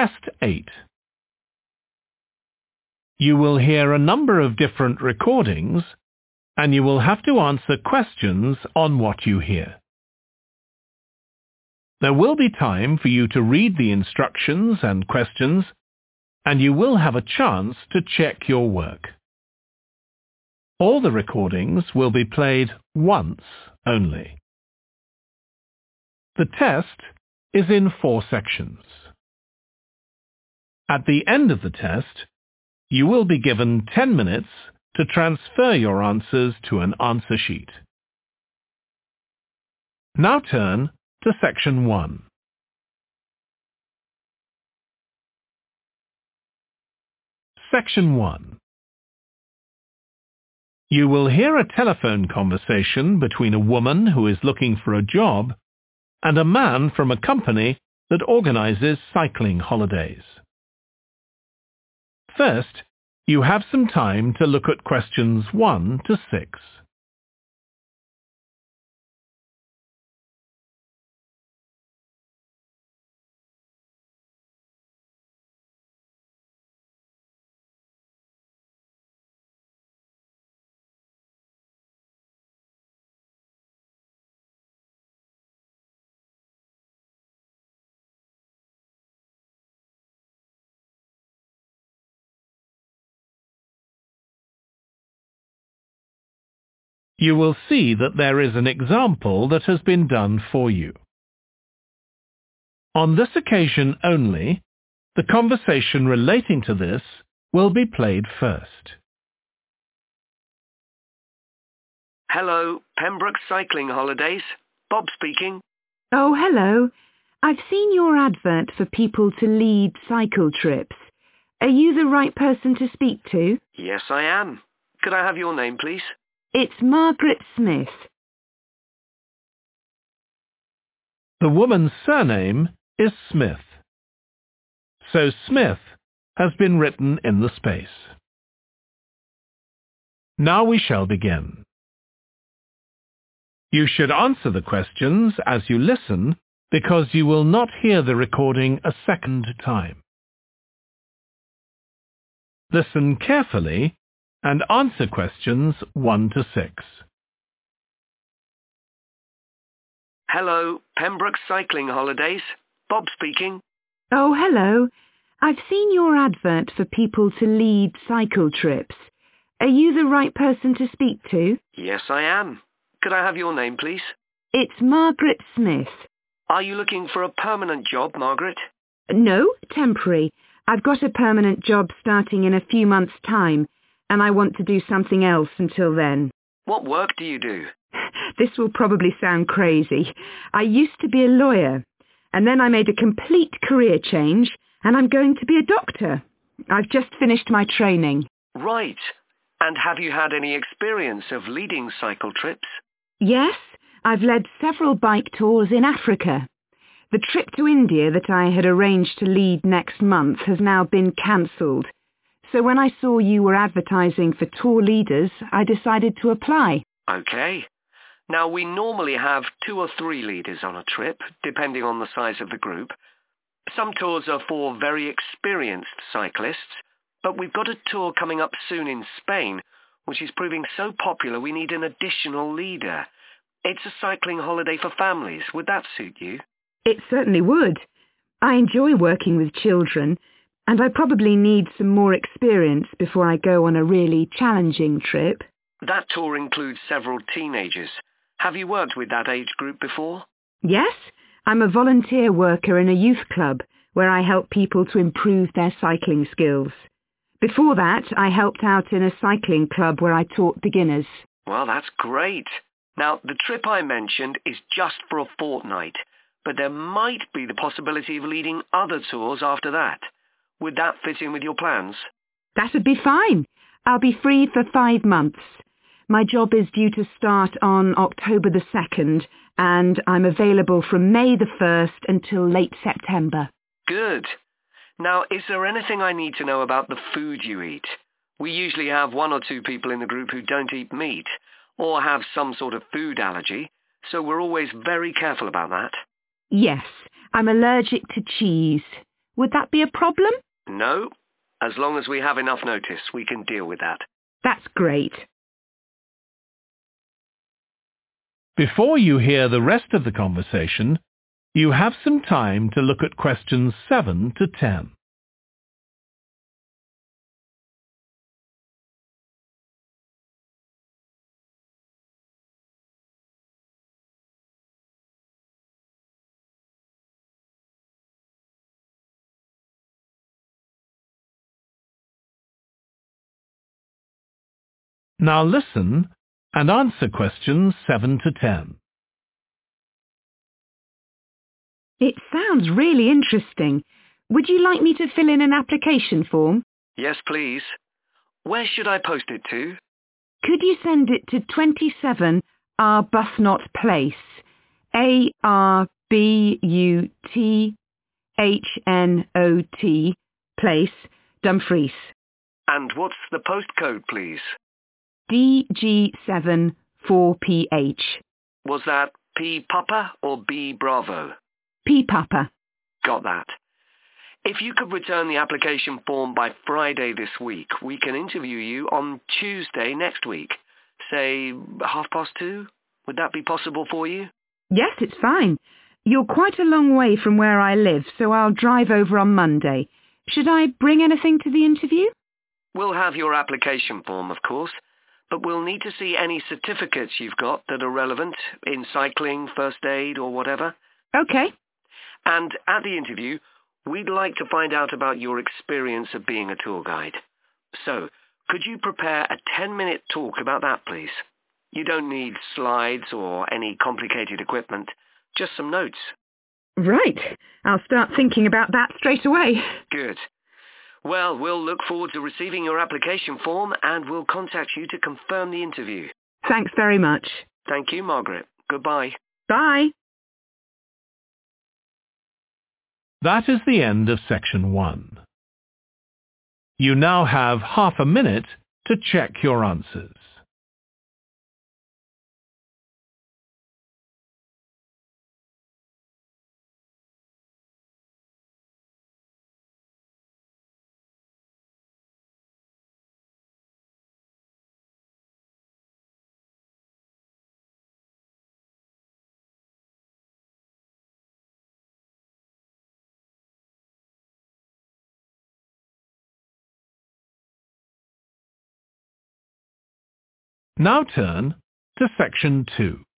Test 8. You will hear a number of different recordings, and you will have to answer questions on what you hear. There will be time for you to read the instructions and questions, and you will have a chance to check your work. All the recordings will be played once only. The test is in 4 sections. At the end of the test, you will be given 10 minutes to transfer your answers to an answer sheet. Now turn to Section 1. Section 1. You will hear a telephone conversation between a woman who is looking for a job and a man from a company that organizes cycling holidays. First, you have some time to look at questions 1 to 6. You will see that there is an example that has been done for you. On this occasion only, the conversation relating to this will be played first. Hello, Pembroke Cycling Holidays. Bob speaking. Oh, hello. I've seen your advert for people to lead cycle trips. Are you the right person to speak to? Yes, I am. Could I have your name, please? It's Margaret Smith. The woman's surname is Smith, so Smith has been written in the space. Now we shall begin. You should answer the questions as you listen because you will not hear the recording a second time. Listen carefully and answer questions 1 to 6. Hello, Pembroke Cycling Holidays. Bob speaking. Oh, hello. I've seen your advert for people to lead cycle trips. Are you the right person to speak to? Yes, I am. Could I have your name, please? It's Margaret Smith. Are you looking for a permanent job, Margaret? No, temporary. I've got a permanent job starting in a few months' time, and I want to do something else until then. What work do you do? This will probably sound crazy. I used to be a lawyer, and then I made a complete career change, and I'm going to be a doctor. I've just finished my training. Right. And have you had any experience of leading cycle trips? Yes, I've led several bike tours in Africa. The trip to India that I had arranged to lead next month has now been cancelled. So when I saw you were advertising for tour leaders, I decided to apply. Okay. Now, we normally have 2 or 3 leaders on a trip, depending on the size of the group. Some tours are for very experienced cyclists, but we've got a tour coming up soon in Spain, which is proving so popular we need an additional leader. It's a cycling holiday for families. Would that suit you? It certainly would. I enjoy working with children, and I probably need some more experience before I go on a really challenging trip. That tour includes several teenagers. Have you worked with that age group before? Yes, I'm a volunteer worker in a youth club where I help people to improve their cycling skills. Before that, I helped out in a cycling club where I taught beginners. Well, that's great. Now, the trip I mentioned is just for a fortnight, but there might be the possibility of leading other tours after that. Would that fit in with your plans? That'd be fine. I'll be free for 5 months. My job is due to start on October the 2nd, and I'm available from May the 1st until late September. Good. Now, is there anything I need to know about the food you eat? We usually have 1 or 2 people in the group who don't eat meat, or have some sort of food allergy, so we're always very careful about that. Yes, I'm allergic to cheese. Would that be a problem? No. As long as we have enough notice, we can deal with that. That's great. Before you hear the rest of the conversation, you have some time to look at questions 7 to 10. Now listen and answer questions 7 to 10. It sounds really interesting. Would you like me to fill in an application form? Yes, please. Where should I post it to? Could you send it to 27 Arbuthnot Place, Arbuthnot Place, Dumfries? And what's the postcode, please? DG7 4PH. Was that P Papa or B Bravo? P Papa. Got that. If you could return the application form by Friday this week, we can interview you on Tuesday next week. Say 2:30? Would that be possible for you? Yes, it's fine. You're quite a long way from where I live, so I'll drive over on Monday. Should I bring anything to the interview? We'll have your application form, of course, but we'll need to see any certificates you've got that are relevant in cycling, first aid, or whatever. Okay. And at the interview, we'd like to find out about your experience of being a tour guide. So, could you prepare a 10-minute talk about that, please? You don't need slides or any complicated equipment, just some notes. Right. I'll start thinking about that straight away. Good. Well, we'll look forward to receiving your application form and we'll contact you to confirm the interview. Thanks very much. Thank you, Margaret. Goodbye. Bye. That is the end of section 1. You now have half a minute to check your answers. Now turn to section 2.